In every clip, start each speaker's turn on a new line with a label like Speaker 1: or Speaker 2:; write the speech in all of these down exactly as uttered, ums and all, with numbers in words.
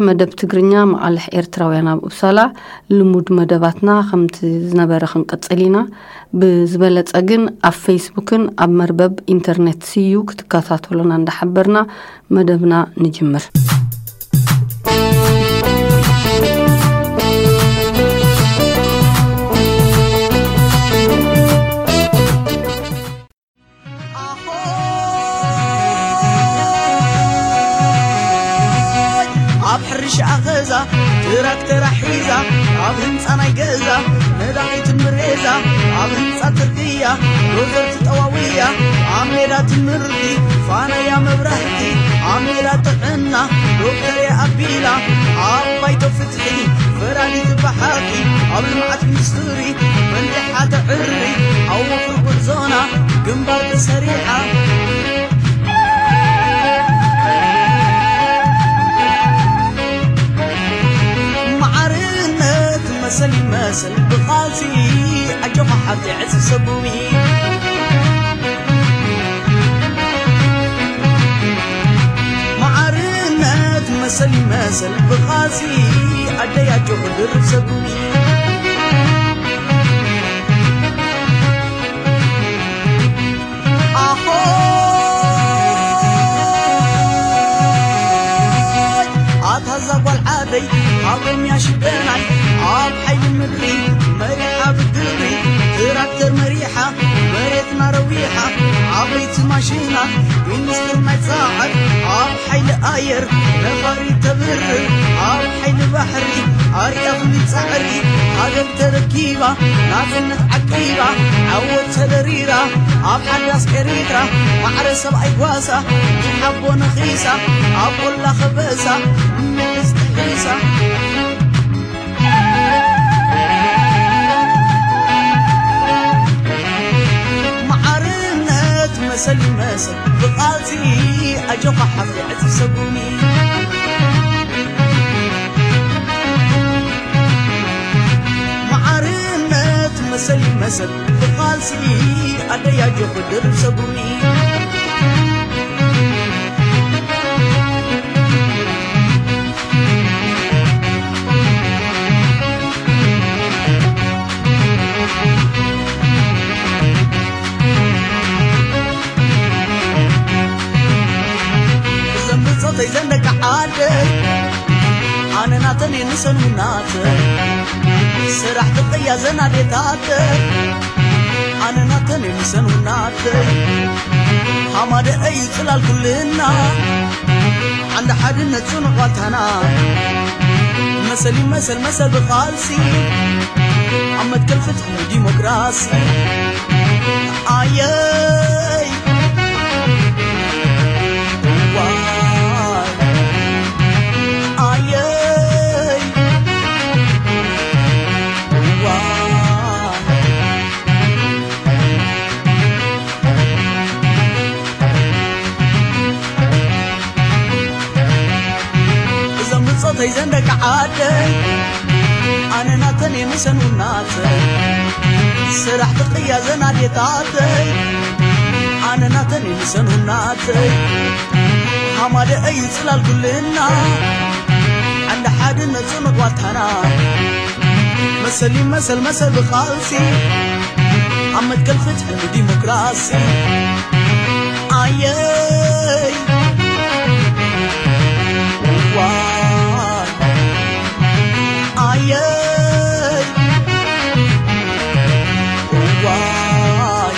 Speaker 1: مدب تقرنيا مع الإيرتراويانا بأبسالا لمود مدباتنا خمت زنبارة خنقتصلينا بزبالة أجن أب فيسبوكن أب مربب إنترنت سيو كتكاثاتو لنا ندحبرنا مدبنا نجمر
Speaker 2: حرش أغزة تراكتر حيزة عبهن صناي جزة ندعيت مريزة عبهن صترقية روزر تطواوية عميلات المردي فانا يا مبرهتي عميلات عنا دكتور يا أبيلا عبايتو فتحي فرالي تبحاكي عبل معك مستوري من لحات عري أو مفرق الزونة قنبات سريعة مسلي مسل بقاسي أجوها حتى عز سبوي معرنات مسلي مسل بقاسي أدي أجوها درب سبوي أخوي أتهزق والعادي عظم يا شبناي عاب حي مدري مريحة بالدري تراكتر مريحة مريتنا رويحة عبيت ماشينة وينستر ما يتصاعد عاب حي لآير نفاري تبرر عاب حي لبحري عريض متصعري عقب تركيبة نازلت عقيبة عود تدريرة عاب حداس كريترة معرسة بأيقواسة حبو نخيسة عاب ولا خباسة من استحيسة مسلي مسل بقالتي أجوقع حفظي عز سبوني معارنات مسلي مسل بقالتي أدي أجوقع درب سبوني زندك عادة أنا ناتني نسن وناتة سرح تقيا زنادي تاتة أنا ناتني نسن وناتة حماد أي خلال كلنا عند حد نتسون غاتنا مسلي مسل مسل بخالسي عمد كل فتح ديمقراسي آيي صوتي زندك عادة أنا ناتني مسن وناتي سرح تقيا زنادي تاتي أنا ناتني مسن وناتي حماد أي سلال كلنا عند حد نزون قواتنا مسلي مسل مسل بخالسي عمد كل فتح ديمقراسي آيي آيي واي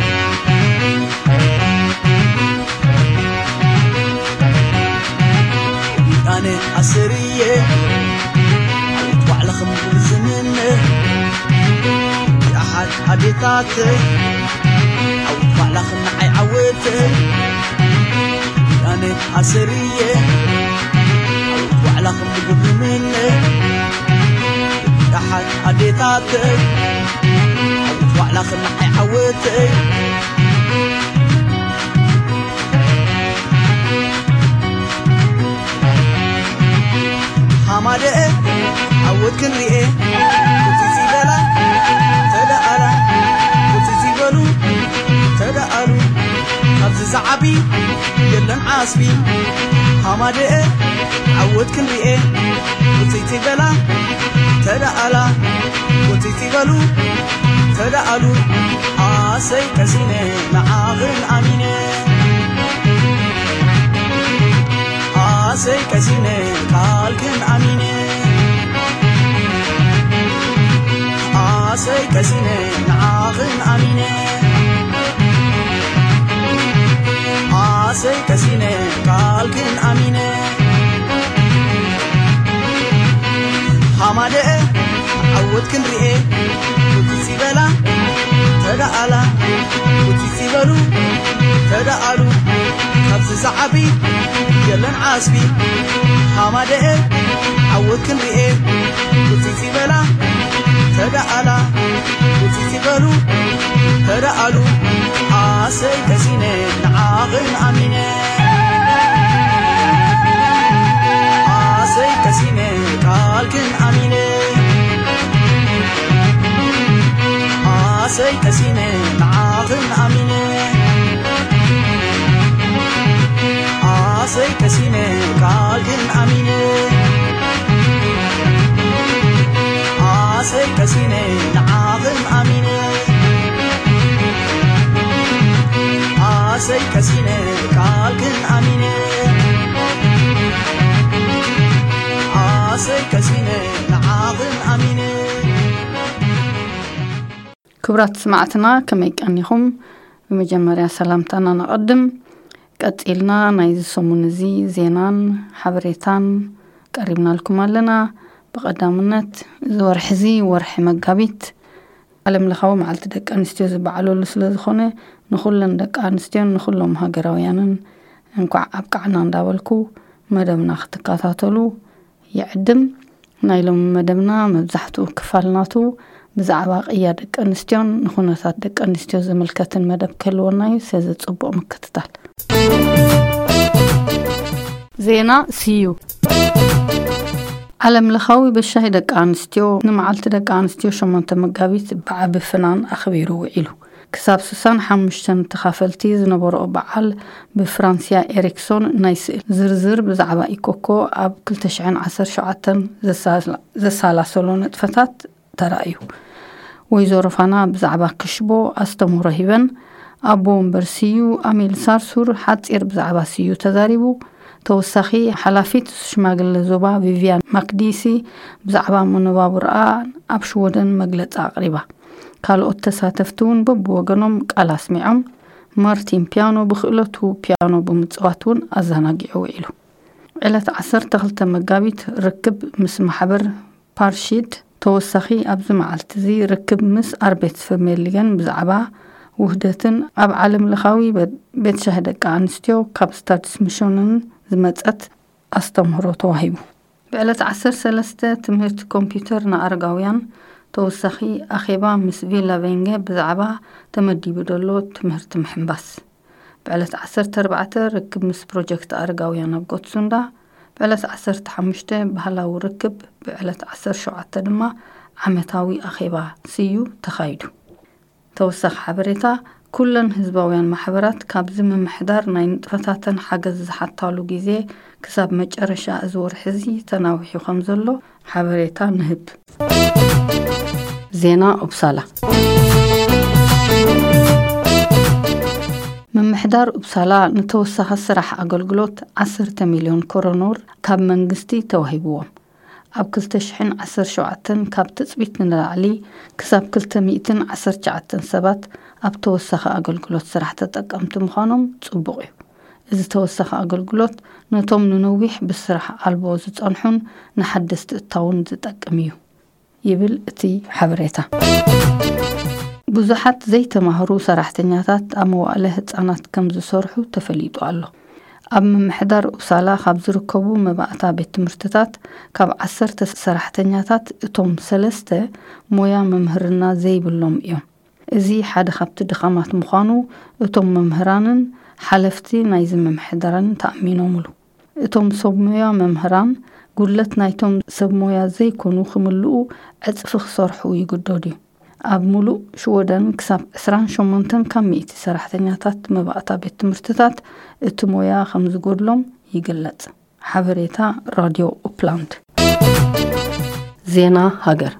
Speaker 2: أنا عسرية أطوع لخم بالزمن أحد حديثاتي أطوع لخم معي عويتي أنا عسرية أطوع لخم بالزمن أحد حديثاتي أطوع لخم معي عويتي حمادة عود كنريه كتزي بلا تدألا كتزي بلو تدألو خبز زعبي يلن عاسبي حمادة عود كنرئ وتيتي بلا تدعلا وتيتي بلو تدعلو آسي كسينة معاغن أمينة آسي كسينة قالكن أمينة آسي كسينة معاغن أمينة آسي كسينة قالكن أمينة حمادة عود كنرئ وتيتي بلا تدعلا وتيتي بلو تدعلو كبس زعبي يلن عاسبي حمادة عود كنرئ وتيتي بلا تدعلا وتيتي بلو تدعلو آسي كسينة نعاغن أمينة آسي كسينة قالكن أمينة آسي كسينة نعاغن أمينة آسي كسينة قالكن أمينة آسي كسينة نعاغن أمينة آسي كسينة قالكن أمينة آسي كسينة نعاغن أمينة
Speaker 1: كبرات سمعتنا كما يكأنيهم بمجمريا سلامتنا نقدم قتلنا نايز سمونزي زينان حبريتان قريبنا لكم لنا بقدامنت زورحزي ورح مقابيت علم لخاو معلت دك أنستيو زبعلو لسل زخونة نخلن دك أنستيو نخلهم هاقراويانا انكو عبقعنا نداولكو مدبنا اختقاتاتولو يعدم نايلوم مدبنا مبزحتو كفالناتو بزعبا قيا دك أنستيو نخونتات دك أنستيو زملكتن مدب كلوناي سيزت صبو مكتتال زينا سيو علم لخاوي بالشاهي دك أنستيو نمعلت دك أنستيو شمانت مقابيت بعب فنان أخبيرو وعيلو كساب سوسان حمشتن تخافلتي زنبورو بعال بفرانسيا إريكسون نايس زرزر بزعبا إيكوكو أب كل تشعين عصر شعاتن زسالا سولون اتفتات ترأيو ويزورفانا بزعبا كشبو أستمو رهيبن أبو مبرسيو أميل سارسور حتير بزعبا سيو تداريبو توسخي حلافيت شماغل زوبا فيفيان مقديسي بزعبا منباب رآن أبشودن مقلت أقريبا كالو التساتفتون ببوغنم قالا سمعهم مارتين بيانو بخلطو بيانو بمتصواتون أزاناقعو إلو علت عصر تغلت مقابيت ركب مس محبر بارشيد توسخي أبز معالتزي ركب مس أربيت فميليان بزعبا وهدتن أب عالم لخاوي بيت شهدك عنستيو كابستات سمشونن زمتت أستمهرو توهيبو بعلت عصر سلسته تمهرت كمبيوترنا أرقاويان توسخي أخيبا مس فيلا فينجا بزعبا تمدي بدلو تمهرت محنباس بعلت عصر تربعته ركب مس بروجكت أرقاويان أبقوت سندا بعلت عصر تحمشته بهلا وركب بعلت عصر شعات دما عمتاوي أخيبا سيو تخايدو توسخ حبريتا كلن هزباويان محبرات كابزم محدار ناين فتاتن حاجز حتالو جيزي كساب مجرشا أزور حزي تناوحي خمزلو حبريتا نهب زينا أبسالة من محدار أبسالة نتوسخ السرح أقلقلوت عشرة مليون كورونور كاب منغستي توهيبوهم أب كل تشحن عصر شعاتن كاب تثبيت نلعلي كساب كل تميتن عصر شعاتن سبات أب توسخ أقلقلوت سرح تتقمت مخانم تصبغيو إذا توسخ أقلقلوت نتوم ننويح بالسرح ألبوز تنحن نحدث التاون تتقميو يبل اتي حبريتا بزحات زي تمهرو سرحتنياتات أمواليه تانات كمز سرحو تفليدو الله أب محدار أبسالا خاب زركبو مباعتا بيت مرتتات كاب عسرت سرحتنياتات اتوم سلسته مويا ممهرنا زي بلوم إيوم إزي حاد خابت دخامات مخانو اتوم ممهرانن حلفتي نايزم محدران تأمينو ملو اتوم صوب مويا ممهران قلت نايتوم سب مويا زي كونو خملو أتفخ صرحو يقدوديو أب ملو شودن كساب إسران شمونتن كميتي سرحتنياتات مباعتا بيت مرتتات اتو مويا خمز قرلوم ይገለጽ። ሓበሬታ ራዲዮ ኦፕላንድ። ዜና ሃገር።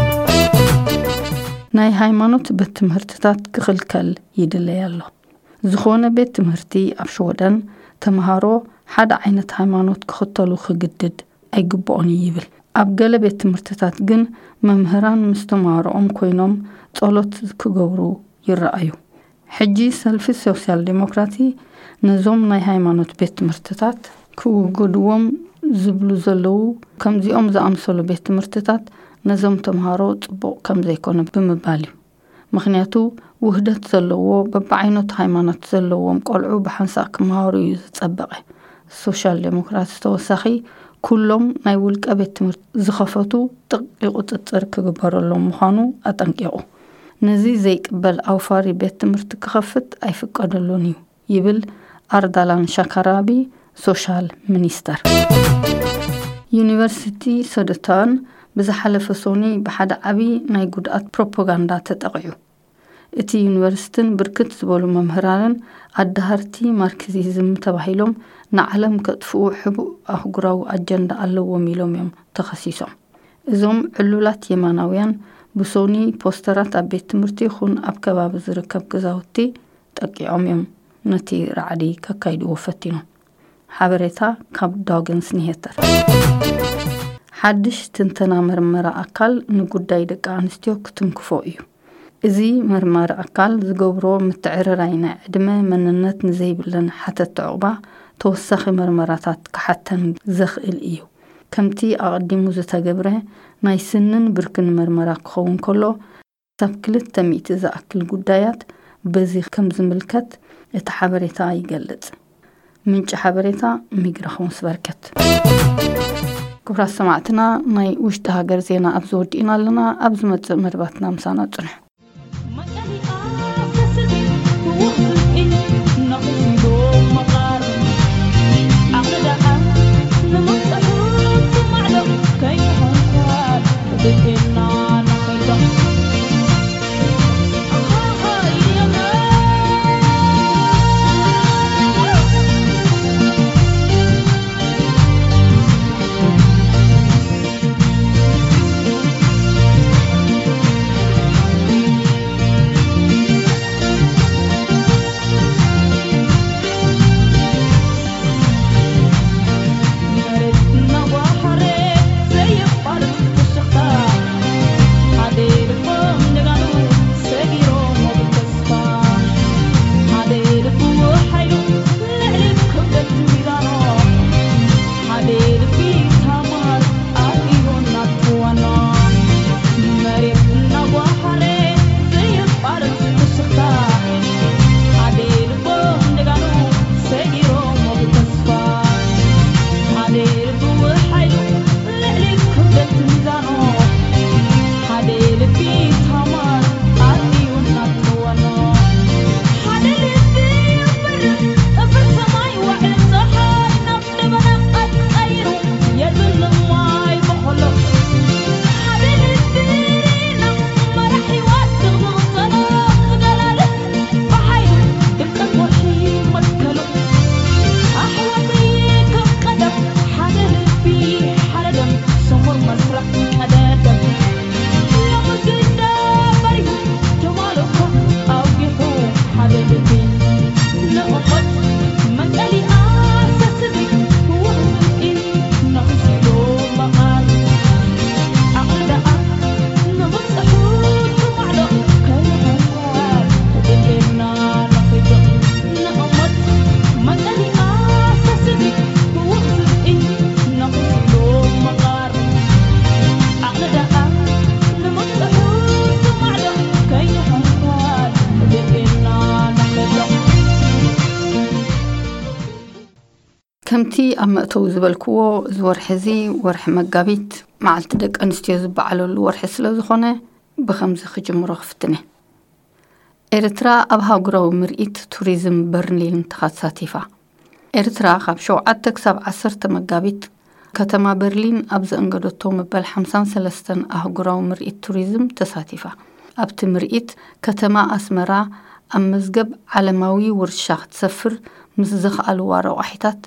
Speaker 1: ናይ ሃይማኖት ቤት ትምህርትታት ክኽልከል ይድለይ ኣሎ። ዝኾነ ቤት ትምህርቲ ኣብ ሸወደን ተምሃሮ ሓደ ዓይነት ሃይማኖት ክኽተሉ ክግድድ ኣይግብኦን ይብል። ኣብ ገለ ቤት ትምህርትታት ግን መምህራን ምስ ተምሃሮኦም ኮይኖም ጸሎት ክገብሩ ይረኣዩ። ሕጂ ሰልፊ ሶሻል ዲሞክራሲ ነዞም ናይ ሃይማኖት ቤት ትምህርትታት ክውግድዎም ዝብሉ ዘለዉ ከምዚኦም ዝኣምሰሉ ቤት ትምህርትታት ነዞም ተምሃሮ ጽቡቕ ከም ዘይኮነ ብምባል እዩ። ምክንያቱ ውህደት ዘለዎ በብዓይነቱ ሃይማኖት ዘለዎም ቆልዑ ብሓንሳእ ክመሃሩ እዩ ዝጸበቐ። ሶሻል ዲሞክራሲ ተወሳኺ ኩሎም ናይ ውልቀ ቤት ትምህርቲ ዝኸፈቱ ጥቕሊ ቁጥጥር ክግበረሎም ምዃኑ ኣጠንቂቑ። ነዚ ዘይቅበል ኣውፋሪ ቤት ትምህርቲ ክኸፍት ኣይፍቀደሉን እዩ ይብል ኣርዳላን ሻካራቢ ሶሻል ሚኒስተር። ዩኒቨርሲቲ ሰደታን ብዝሓለፈ ሶኒ ብሓደ ዓብይ ናይ ጉድኣት ፕሮፓጋንዳ ተጠቂዑ። እቲ ዩኒቨርሲቲን ብርክት ዝበሉ መምህራንን ኣዳሃርቲ ማርክሲዝም ተባሂሎም ንዓለም ከጥፍኡ ሕቡእ ኣህጉራዊ ኣጀንዳ ኣለዎም ኢሎም እዮም ተኸሲሶም። እዞም ዕሉላት የማናውያን ብሶኒ ፖስተራት ኣብ ቤት ትምህርቲ ይኹን ኣብ ከባቢ ዝርከብ ገዛውቲ ጠቂዖም እዮም ነቲ ራዕዲ ከካይድዎ ፈቲኖም። ሓበሬታ ካብ ዳግንስ ኒሄተር። ሓድሽ ትንተና መርመራ ኣካል ንጉዳይ ደቂ ኣንስትዮ ክትንክፎ እዩ። እዚ መርመራ ኣካል ዝገብሮ ምትዕርራይ ናይ ዕድመ መንነት ንዘይብለን ሓተት ዕቑባ ተወሳኺ መርመራታት ክሓተን ዘኽእል እዩ። ከምቲ ኣቐዲሙ ዝተገብረ ናይ ስንን ብርክን መርመራ ክኸውን ከሎ ሳብ ክልተ ሚእቲ ዝኣክል ጉዳያት በዚ ከም ዝምልከት እቲ ሓበሬታ ይገልጽ። ምንጭ ሓበሬታ ሚግራኹን ስበርከት። ክብራት ሰማዕትና ናይ ውሽጢ ሃገር ዜና ኣብ ዝወዲእና ኣለና። ኣብ ዝመጽእ መድባትና ምሳና ጽንሕ ከምቲ ኣብ መእተው ዝበልክዎ ዝወርሒ እዚ ወርሒ መጋቢት መዓልቲ ደቂ ኣንስትዮ ዝበዓለሉ ወርሒ ስለ ዝኾነ ብኸምዚ ክጅምሮ ክፍትነ። ኤርትራ ኣብ ሃገራዊ ምርኢት ቱሪዝም በርሊን ተሳቲፋ። ኤርትራ ካብ ሸውዓተ ክሳብ ዓሰርተ መጋቢት ከተማ በርሊን ኣብ ዘእንገደቶ መበል ሓምሳ ወሰለስተ ሃገራዊ ምርኢት ቱሪዝም ተሳቲፋ። ኣብቲ ምርኢት ከተማ ኣስመራ ኣብ መዝገብ ዓለማዊ ውርሻ ክትሰፍር ምስ ዝኽኣልዋ ረቑሒታት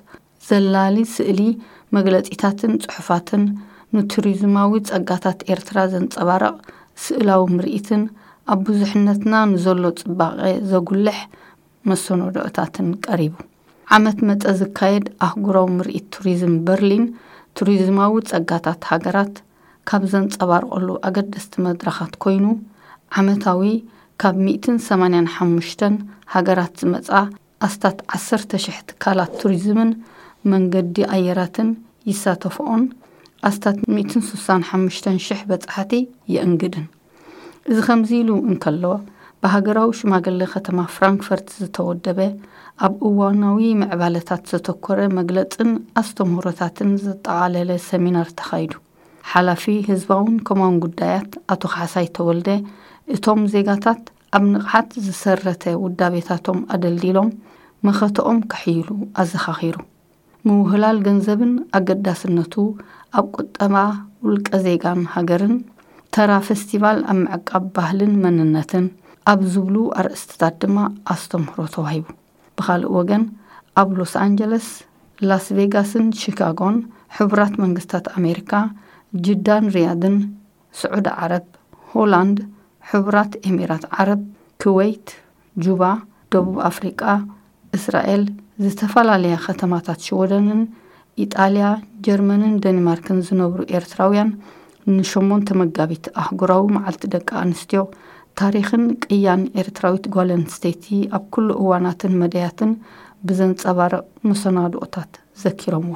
Speaker 1: زلالي سئلي مغلطيتاتن صحفاتن نتوريزماوي ጸጋታት ኤርትራ ዘንጸባረቕ ስእላው ምርኢትን ኣብ ብዙሕነትና ንዘሎ ጽባቐ ዘጉልሕ መሰናዶታትን ቀሪቡ ዓመት መጠ ዝካየድ ኣህጉራዊ ምርኢት ቱሪዝም በርሊን ቱሪዝማዊ ጸጋታት ሃገራት ካብ ዘንጸባርቐሉ ኣገደስቲ መድረኻት ኮይኑ ዓመታዊ ካብ مئة وثمانية وثمانين ሃገራት ዝመጻ ኣስታት عشرة آلاف ትካላት ቱሪዝምን መንገዲ ኣየራትን ይሳተፉን ኣስታት مئة وستة وستين ألف በጻሕቲ የእንግድን እዚ ከምዚሉ እንከሎ በሃገራዊ ሽማግሌ ከተማ ፍራንክፈርት ዝተወደበ ኣብ እዋናዊ ምዕባለታት ዘተኮረ መግለጽን ኣስተምህሮታትን ዘጠቃለለ ሰሚናር ተኻይዱ ሓላፊ ህዝባውን ኮማን ጉዳያት ኣቶ ካሳይ ተወልደ እቶም ዜጋታት ኣብ ንቕሓት ዝሰረተ ውዳቤታቶም ኣደልዲሎም መኸተኦም ከሕይሉ ኣዘኻኺሩ ምውህላል ገንዘብን ኣገዳስነቱ ኣብ ቁጠባ ውልቀ ዜጋን ሃገርን ተራ ፌስቲቫል ኣብ ምዕቃብ ባህልን መንነትን ኣብ ዝብሉ ኣርእስትታት ድማ ኣስተምህሮ ተዋሂቡ ብኻልእ ወገን ኣብ ሎስ አንጀለስ ላስ ቬጋስን ሺካጎን ሕብራት መንግስታት ኣሜሪካ ጅዳን ሪያድን ስዑድ ዓረብ ሆላንድ ሕብራት ኤሚራት ዓረብ ኩዌት ጁባ ደቡብ ኣፍሪቃ እስራኤል ዝተፈላልያ ከተማታት ሽወደንን ኢጣልያ ጀርመንን ዴንማርክን ዝነብሩ ኤርትራውያን ንሽሞንተ መጋቢት ኣህጉራዊ መዓልቲ ደቂ ኣንስትዮ ታሪኽን ቅያን ኤርትራዊት ጓል ኣንስተይቲ ኣብ ኩሉ እዋናትን መድያትን ብዘንጸባርቕ መሰናዶታት ዘኪሮምዋ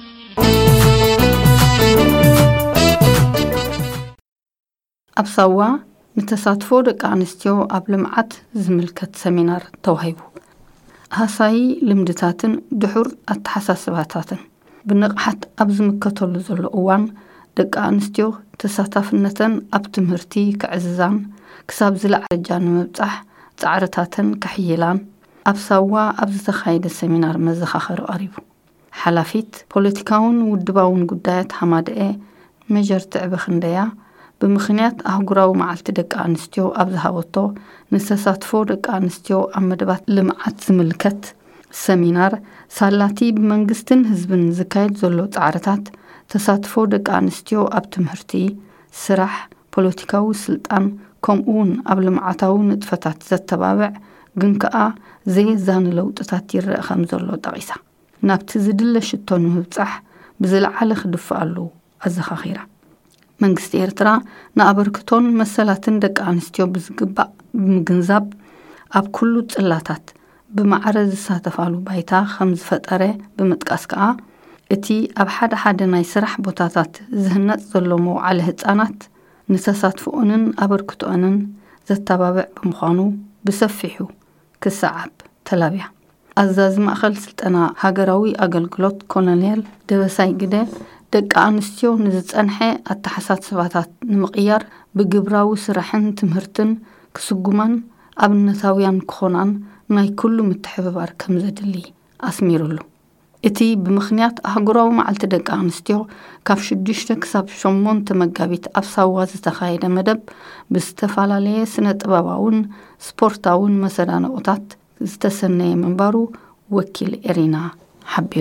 Speaker 1: ኣብ ሳዋ ንተሳትፎ ደቂ ኣንስትዮ ኣብ ልምዓት ዝምልከት ሰሚናር ተዋሂቡ ሃሳይ ልምድታትን ድሑር ኣተሓሳስባታትን ብንቕሓት ኣብ ዝምከተሉ ዘሎ እዋን ደቂ ኣንስትዮ ተሳታፍነተን ኣብ ትምህርቲ ክዕዝዛን ክሳብ ዝለዓለ ንምብጻሕ ጻዕርታተን ከሕይላን ኣብ ሳዋ ኣብ ዝተኻየደ ሰሚናር መዘኻኸሪ ቀሪቡ ሓላፊት ፖለቲካውን ውድባውን ጉዳያት ሓማድአ መጀር ትዕብኽንደያ ብምኽንያት ኣህጉራዊ መዓልቲ ደቂ ኣንስትዮ ኣብ ዝሃበቶ ንተሳትፎ ደቂ ኣንስትዮ ኣብ መደባት ልምዓት ዝምልከት ሰሚናር ሳላቲ ብመንግስትን ህዝብን ዝካየድ ዘሎ ጻዕርታት ተሳትፎ ደቂ ኣንስትዮ ኣብ ትምህርቲ ስራሕ ፖለቲካዊ ስልጣን ከምኡውን ኣብ ልምዓታዊ ንጥፈታት ዘተባብዕ ግን ከኣ ዘየዛን ለውጥታት ይረአ ከም ዘሎ ጠቂሳ ናብቲ ዝድለ ሽቶ ንምብጻሕ ብዝለዓለ ክድፍኣሉ ኣዘኻኺራ መንግስቲ ኤርትራ ንኣበርክቶን መሰላትን ደቂ ኣንስትዮ ብዝግባእ ብምግንዛብ ኣብ ኩሉ ጽላታት ብማዕረ ዝሳተፋሉ ባይታ ከም ዝፈጠረ ብምጥቃስ ከኣ እቲ ኣብ ሓደ ሓደ ናይ ስራሕ ቦታታት ዝህነጽ ዘሎ መውዓለ ህፃናት ንተሳትፎኦንን ኣበርክቶኦንን ዘተባብዕ ብምዃኑ ብሰፊሑ ክሰዓብ ተላብያ ኣዛዚ ማእኸል ስልጠና ሃገራዊ ኣገልግሎት ኮሎኔል ደበሳይ ግደ ደቂ ኣንስትዮ ንዝጸንሐ ኣተሓሳስባታት ንምቕያር ብግብራዊ ስራሕን ትምህርትን ክስጉማን ኣብነታውያን ክኾናን ናይ ኩሉ ምትሕብባር ከም ዘድሊ ኣስሚሩሉ እቲ ብምኽንያት ኣህጉራዊ መዓልቲ ደቂ ኣንስትዮ ካብ ሽዱሽተ ክሳብ ሸሞንተ መጋቢት ኣብ ሳዋ ዝተኻየደ መደብ ብዝተፈላለየ ስነ ጥበባውን ስፖርታውን መሰናዶታት ዝተሰነየ ምንባሩ ወኪል ኤሪና ሓቢሩ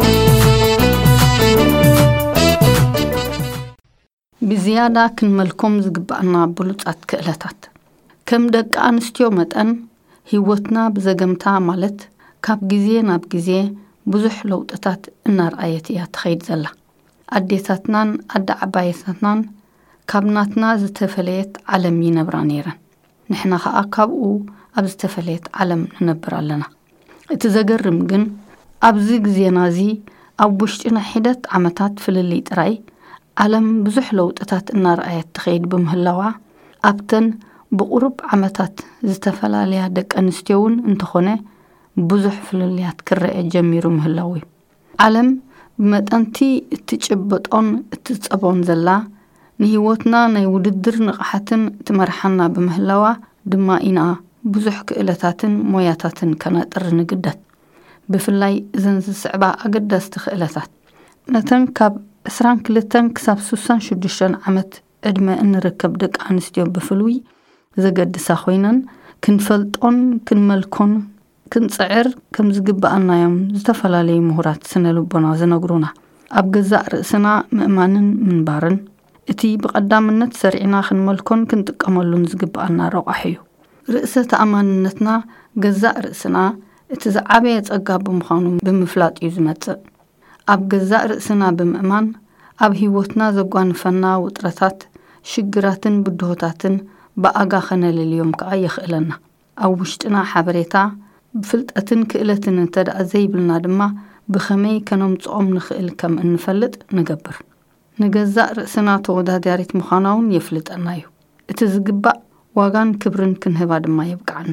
Speaker 1: ብዝያዳ ክንመልኮም ዝግባእና ብሉጻት ክእለታት ከም ደቂ ኣንስትዮ መጠን ህይወትና ብዘገምታ ማለት ካብ ግዜ ናብ ግዜ ብዙሕ ለውጥታት እናርኣየት እያ ትኸይድ ዘላ ኣዴታትናን ኣዳዓባየታትናን ካብናትና ዝተፈለየት ዓለም ይነብራ ነይረን ንሕና ከዓ ካብኡ ኣብ ዝተፈለየት ዓለም ንነብር ኣለና እቲ ዘገርም ግን ኣብዚ ግዜና እዚ ኣብ ውሽጢና ሒደት ዓመታት ፍልሊ ጥራይ ዓለም ብዙሕ ለውጥታት እናርኣየት ትኸይድ ብምህላዋ ኣብተን ብቁርብ ዓመታት ዝተፈላለያ ደቂ ኣንስትዮውን እንተኾነ ብዙሕ ፍልልያት ክረአ ጀሚሩ ምህላው ዓለም ብመጠንቲ እትጭበጦን እትጸቦን ዘላ ንህይወትና ናይ ውድድር ንቕሓትን ትመርሓና ብምህላዋ ድማ ኢና ብዙሕ ክእለታትን ሞያታትን ከናጥር ንግደት ብፍላይ እዘን ዝስዕባ ኣገዳስቲ ክእለታት ነተን ካብ عشرين ክልተ ክሳብ ስድሳ ሽዱሽተ ዓመት ዕድመ እንርከብ ደቂ ኣንስትዮ ብፍሉይ ዘገድሳ ኮይነን ክንፈልጦን ክንመልኮን ክንጽዕር ከም ዝግባአናዮም ዝተፈላልዩ ምሁራት ስነልቦና ዝነግሩና ኣብ ገዛእ ርእስና ምእማንን ምንባርን እቲ ብቐዳምነት ሰሪዕና ክንመልኮን ክንጥቀመሉን ዝግባአና ረቋሕ እዩ ርእሰ ተኣማንነትና ገዛእ ርእስና እቲ ዝዓበየ ጸጋ ብምዃኑ ብምፍላጥ እዩ ዝመጽእ ኣብ ገዛእ ርእስና ብምእማን ኣብ ህይወትና ዘጓንፈና ውጥረታት ሽግራትን ብድሆታትን ብኣጋ ኸነልልዮም ከዓ ይኽእለና ኣብ ውሽጥና ሓበሬታ ብፍልጠትን ክእለትን እንተደኣ ዘይብልና ድማ ብኸመይ ከነምጽኦም ንኽእል ከም እንፈልጥ ንገብር ንገዛእ ርእስና ተወዳዳሪት ምዃናውን የፍልጠና እዩ እቲ ዝግባእ ዋጋን ክብርን ክንህባ ድማ የብቃዕና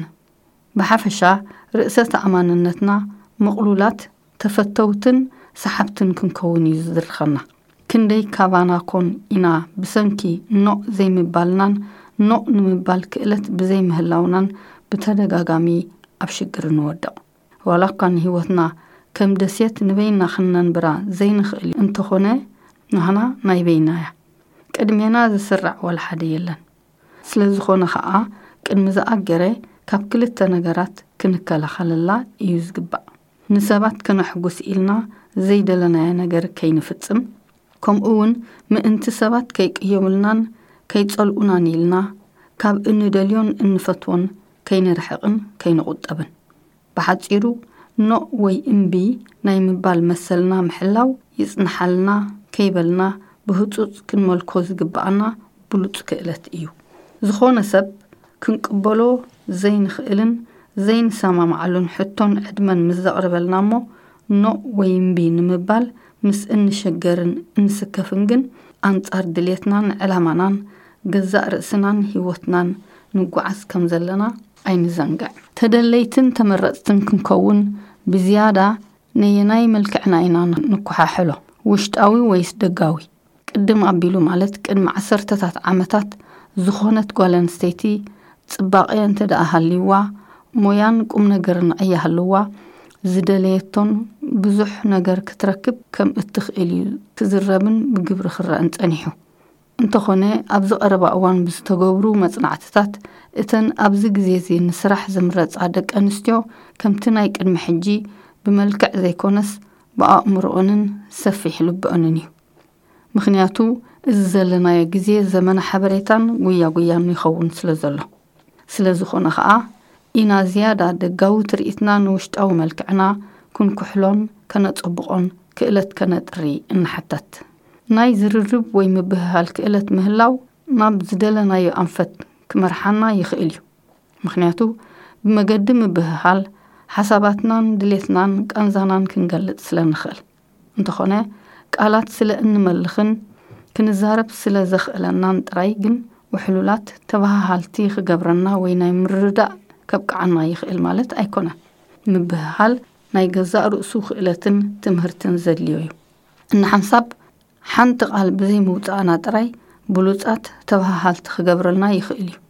Speaker 1: ብሓፈሻ ርእሰ ተኣማንነትና መቕሉላት ተፈተውትን ሰሓብትን ክንከውን እዩ ዝድርኸና ክንደይ ካባና ኮን ኢና ብሰንኪ ኖ ዘይምባልናን ኖ ንምባል ክእለት ብዘይ ምህላውናን ብተደጋጋሚ ኣብ ሽግር ንወድቕ ዋላ እኳ ንህይወትና ከም ደሴት ንበይና ኽነንብራ ዘይንኽእል እንተኾነ ንሕና ናይ በይና እያ ቅድሜና ዝስራዕ ወላ ሓደ የለን ስለ ዝኾነ ከዓ ቅድሚ ዝኣገረ ካብ ክልተ ነገራት ክንከላኸለላ እዩ ዝግባእ ንሰባት ከነሕጉስ ኢልና ዘይደለናየ ነገር ከይንፍጽም ከምኡውን ምእንቲ ሰባት ከይቅዮምልናን ከይጸልኡናን ኢልና ካብ እንደልዮን እንፈትዎን ከይንርሕቕን ከይንቁጠብን ብሓጺሩ ኖ ወይ እምቢ ናይ ምባል መሰልና ምሕላው ይጽንሓልና ከይበልና ብህጹጽ ክንመልኮ ዝግባአና ብሉጽ ክእለት እዩ ዝኾነ ሰብ ክንቅበሎ ዘይንኽእልን ዘይንሰማምዓሉን ሕቶን ዕድመን ምስ ዘቕርበልና እሞ ኖ ወይ እምቢ ንምባል ምስ እንሸገርን እንስከፍን ግን ኣንጻር ድልየትናን ዕላማናን ገዛእ ርእስናን ህይወትናን ንጓዓዝ ከም ዘለና ኣይንዘንጋዕ ተደለይትን ተመረጽትን ክንከውን ብዝያዳ ነየናይ መልክዕና ኢና ንኩሓሕሎ ውሽጣዊ ወይስ ደጋዊ ቅድም ኣቢሉ ማለት ቅድሚ ዓሰርተታት ዓመታት ዝኾነት ጓል ኣንስተይቲ ጽባቐ እንተደኣ ሃልይዋ ሞያን ቁም ነገርን እያሃልዋ ዝደለየቶን ብዙሕ ነገር ክትረክብ ከም እትኽእል እዩ ትዝረብን ብግብሪ ክረአን ጸኒሑ እንተኾነ ኣብዚ ቀረባ እዋን ብዝተገብሩ መጽናዕትታት እተን ኣብዚ ግዜ እዚ ንስራሕ ዝምረጻ ደቂ ኣንስትዮ ከምቲ ናይ ቅድሚ ሕጂ ብመልክዕ ዘይኮነስ ብኣእምሮኦንን ሰፊሕ ልብኦንን እዩ ምኽንያቱ እዚ ዘለናዮ ግዜ ዘመነ ሓበሬታን ጉያ ጉያን ይኸውን ስለ ዘሎ ስለ ዝኾነ ከዓ ኢና ዝያዳ ደጋዊ ትርኢትና ንውሽጣዊ መልክዕና ክንኩሕሎን ከነጽብቖን ክእለት ከነጥሪ እንሓተት ናይ ዝርርብ ወይ ምብህሃል ክእለት ምህላው ናብ ዝደለናዮ ኣንፈት ክመርሓና ይኽእል እዩ ምኽንያቱ ብመገዲ ምብህሃል ሓሳባትናን ድሌትናን ቃንዛናን ክንገልጽ ስለ ንኽእል እንተኾነ ቃላት ስለ እንመልኽን ክንዛረብ ስለ ዘኽእለናን ጥራይ ግን ውሕሉላት ተባሃልቲ ክገብረና ወይ ናይ ምርዳእ ከብቃዓና ይኽእል ማለት ኣይኮነን ምብህሃል ናይ ገዛእ ርእሱ ክእለትን ትምህርትን ዘድልዮ እዩ እንሓንሳብ ሓንቲ ቃል ብዘይ ምውፃእና ጥራይ ብሉጻት ተባሃልቲ ክገብረልና ይኽእል እዩ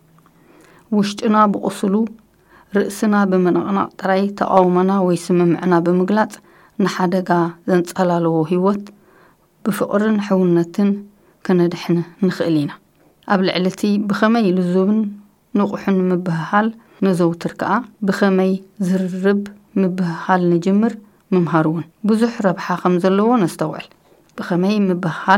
Speaker 1: ውሽጥና ብቁስሉ ርእስና ብምንቕናቕ ጥራይ ተቃውመና ወይ ስምምዕና ብምግላጽ ንሓደጋ ዘንጸላለዎ ህይወት ብፍቕርን ሕውነትን ከነድሕን ንኽእል ኢና ኣብ ልዕልቲ ብኸመይ ልዙብን ንቑሕን ምብህሃል ነዘውትር ከዓ ብኸመይ ዝርርብ ምብህሃል ንጅምር ምምሃሩውን ብዙሕ ረብሓ ከም ዘለዎ ነስተውዕል ብኸመይ ምብህሃል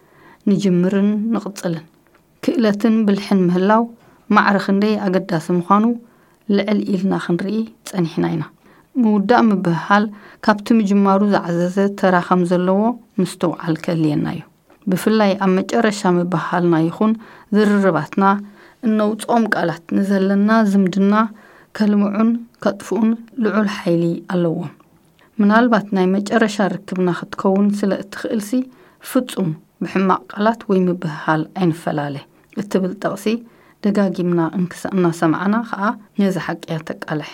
Speaker 1: ንጅምርን ንቕጽልን ክእለትን ብልሕን ምህላው ማዕርኽ እንደይ ኣገዳሲ ምዃኑ ልዕል ኢልና ክንርኢ ጸኒሕና ኢና ምውዳእ ምብህሃል ካብቲ ምጅማሩ ዝዓዘዘ ተራ ከም ዘለዎ ምስተውዓል ከልየና እዩ ብፍላይ ኣብ መጨረሻ ምብህሃልና ይኹን ዝርርባትና እነውፅኦም ቃላት ንዘለና ዝምድና ከልምዑን ከጥፍኡን ልዑል ሓይሊ ኣለዎም ምናልባት ናይ መጨረሻ ርክብና ክትከውን ስለ እትኽእልሲ ፍጹም ብሕማቕ ቃላት ወይ ምብህሃል ኣይንፈላለ እትብል ጠቕሲ ደጋጊምና እንክሰእና ሰምዓና ከዓ ነዚ ሓቂያ ተቃልሕ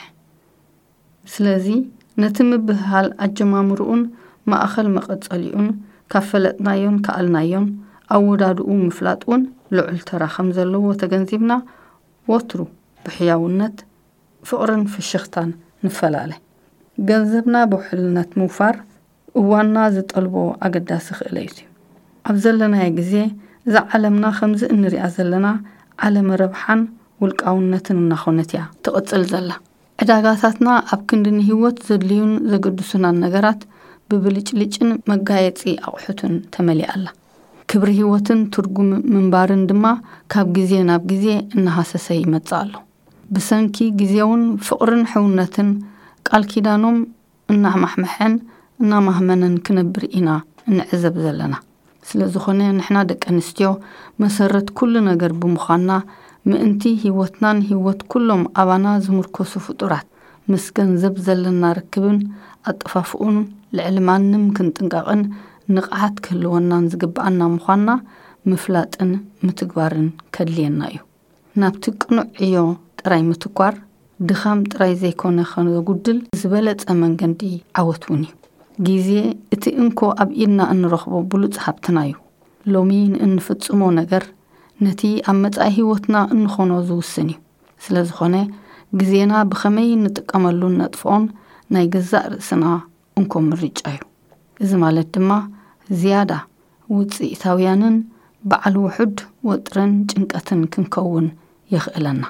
Speaker 1: ስለዚ ነቲ ምብህሃል ኣጀማምሩኡን ማእኸል መቐጸሊኡን ካብ ፈለጥናዮን ከኣልናዮን ኣወዳድኡ ምፍላጥውን ልዑል ተራ ከም ዘለዎ ተገንዚብና ወትሩ ብሕያውነት ፍቕርን ፍሽኽታን ንፈላለ ገንዘብና ብውሕልነት ምውፋር እዋና ዝጠልቦ ኣገዳሲ ክእለት እዩ ኣብ ዘለናየ ግዜ እዛ ዓለምና ከምዚ እንሪኣ ዘለና ዓለም ረብሓን ውልቃውነትን እናኾነት እያ ትቕጽል ዘላ ዕዳጋታትና ኣብ ክንድን ህይወት ዘድልዩን ዘገድሱና ነገራት ብብልጭልጭን መጋየጺ ኣቑሑትን ተመሊኣ ኣላ ክብሪ ህይወትን ትርጉም ምንባርን ድማ ካብ ግዜ ናብ ግዜ እናሃሰሰ ይመጽእ ኣሎ ብሰንኪ ግዜውን ፍቕርን ሕውነትን ቃል ኪዳኖም እናማሕመሐን እናማህመነን ክነብር ኢና እንዕዘብ ዘለና ስለዝኾነ ንሕና ደቂ ኣንስትዮ መሰረት ኩሉ ነገር ብምዃንና ምእንቲ ህይወትናን ህይወት ኩሎም ኣባና ዝምርኮሱ ፍጡራት ምስ ገንዘብ ዘለና ርክብን ኣጥፋፍኡን ልዕሊ ማንም ክንጥንቃቕን ንቕሓት ክህልወናን ዝግብኣና ምዃንና ምፍላጥን ምትግባርን ከድልየና እዩ ናብቲ ቅኑዕ ዕዮ ጥራይ ምትኳር ድኻም ጥራይ ዘይኮነ ከነጉድል ዝበለጸ መንገዲ ዓወት እውን እዩ ግዜ እቲ እንኮ ኣብ ኢድና እንረኽቦ ብሉጽ ሃብትና እዩ ሎሚ እንፍጽሞ ነገር ነቲ ኣብ መጻኢ ህይወትና እንኾኖ ዝውስን እዩ ስለዝኾነ ግዜና ብኸመይ እንጥቀመሉን ነጥፎን ናይ ገዛእ ርእስና እንኮ ምርጫ እዩ እዚ ማለት ድማ ዝያዳ ውፅኢታውያንን በዓል ውሑድ ወጥረን ጭንቀትን ክንከውን ይኽእለና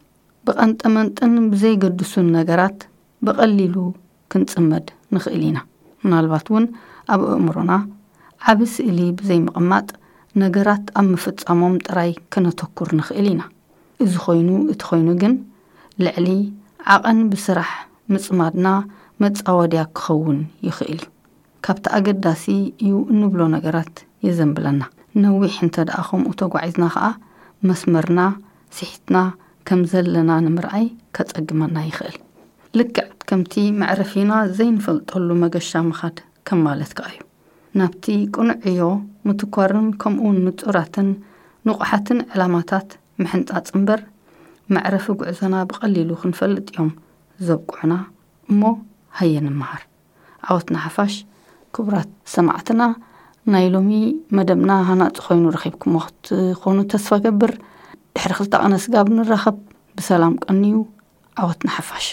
Speaker 1: ብቐንጠመንጥን ብዘይገድሱን ነገራት በቐሊሉ ክንጽመድ ንኽእል ኢና ምናልባት እውን ኣብ ኣእምሮና ዓብ ስእሊ ብዘይምቕማጥ ነገራት ኣብ ምፍጻሞም ጥራይ ከነተኩር ንኽእል ኢና እዚ ኮይኑ እቲ ኮይኑ ግን ልዕሊ ዓቐን ብስራሕ ምጽማድና መጻወድያ ክኸውን ይኽእል እዩ ካብቲ ኣገዳሲ እዩ እንብሎ ነገራት የዘንብለና ነዊሕ እንተ ደኣ ከምኡ ተጓዒዝና ከዓ መስመርና ስሒትና ከም ዘለና ንምርኣይ ከጸግመና ይኽእል ልክዕ ከምቲ መዕረፊና ዘይንፈልጠሉ መገሻ ምኻድ ከም ማለት ከዓ እዩ ናብቲ ቅኑዕ ዕዮ ምትኳርን ከምኡውን ንጹራትን ንቑሓትን ዕላማታት ምሕንጣጽ እምበር መዕረፊ ጉዕዞና ብቐሊሉ ክንፈልጥ እዮም ዘብቁዕና እሞ ሃየንመሃር ዓወትና ሓፋሽ ክቡራት ሰማዕትና ናይ ሎሚ መደብና ሃናጽ ኮይኑ ረኺብኩሞ ክትኾኑ ተስፋ ገብር ድሕሪ ክልተ ቀነስ ጋብ ንራኸብ ብሰላም ቀንዩ ዓወትና ሓፋሽ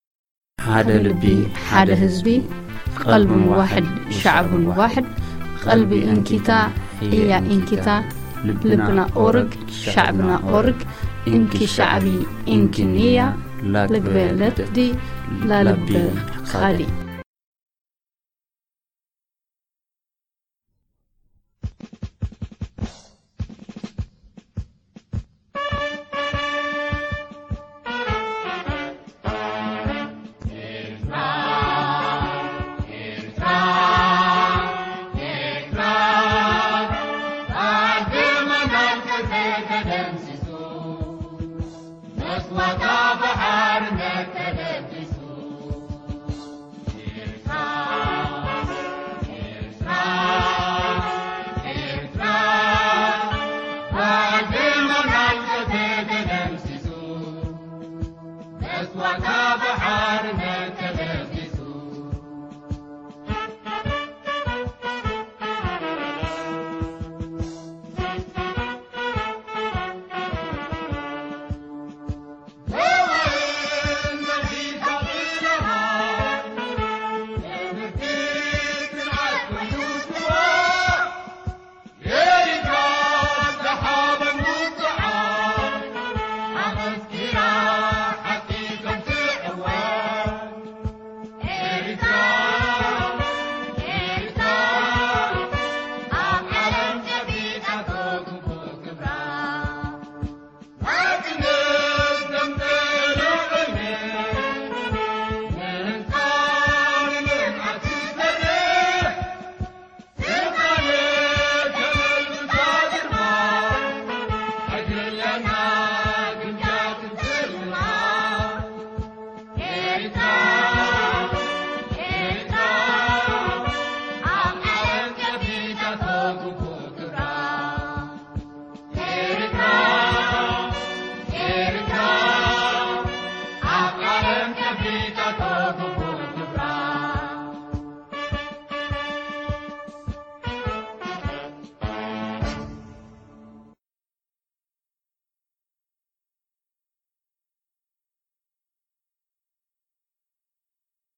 Speaker 3: ሓደ ልቢ
Speaker 1: ሓደ ህዝቢ قلب واحد شعب واحد قلبي انكتا هي انكتا لبنا أورج شعبنا أورج انكي شعبي انكي نية لقبلت دي لا لب خالي
Speaker 4: What